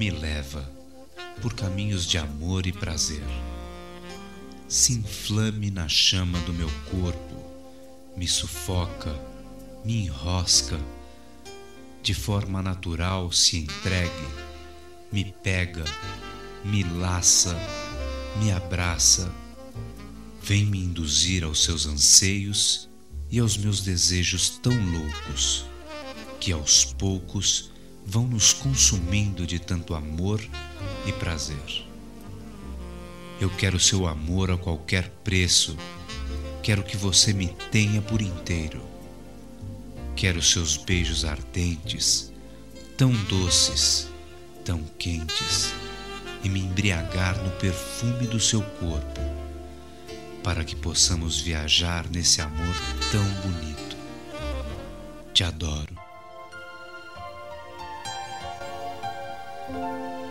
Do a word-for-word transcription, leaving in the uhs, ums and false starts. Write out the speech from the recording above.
me leva por caminhos de amor e prazer. Se inflame na chama do meu corpo, me sufoca, me enrosca, de forma natural se entregue, me pega, me laça, me abraça, vem me induzir aos seus anseios e aos meus desejos tão loucos, que aos poucos vão nos consumindo de tanto amor e prazer. Eu quero seu amor a qualquer preço, quero que você me tenha por inteiro. Quero seus beijos ardentes, tão doces, tão quentes, e me embriagar no perfume do seu corpo, para que possamos viajar nesse amor tão bonito. Te adoro.